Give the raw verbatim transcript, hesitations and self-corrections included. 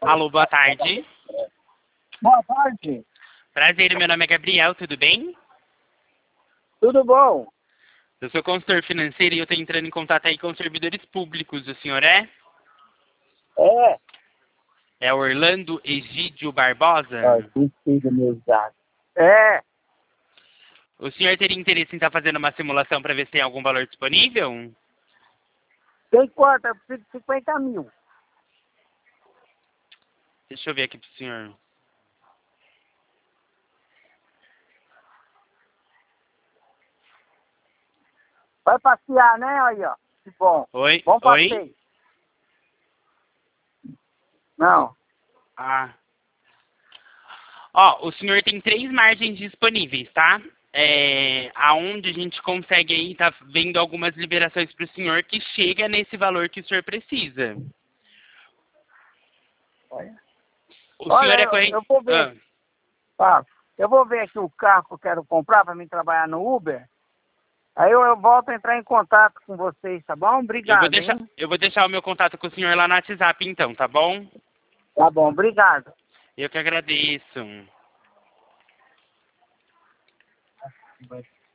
Alô, boa tarde. Boa tarde. Prazer, meu nome é Gabriel, tudo bem? Tudo bom? Eu sou consultor financeiro e eu estou entrando em contato aí com os servidores públicos. O senhor é? É. É Orlando Egídio Barbosa? Ah, que meus dados. É. O senhor teria interesse em estar fazendo uma simulação para ver se tem algum valor disponível? Tem quanto? Eu preciso de cinquenta mil. Deixa eu ver aqui pro senhor. Vai passear, né? Aí, ó. Que bom. Oi? Bom Oi? passeio. Não. Ah. Ó, o senhor tem três margens disponíveis, tá? É, aonde a gente consegue aí, tá vendo algumas liberações para o senhor que chega nesse valor que o senhor precisa. Olha, O Olha senhor é eu, corrente... eu vou ver. Ah, Ah, eu vou ver aqui o carro que eu quero comprar para mim trabalhar no Uber. Aí eu, eu volto a entrar em contato com vocês, tá bom? eu, vou Obrigado, deixar, hein? eu vou deixar o meu contato com o senhor lá no WhatsApp, então, tá bom? Tá bom, obrigado. Eu que agradeço.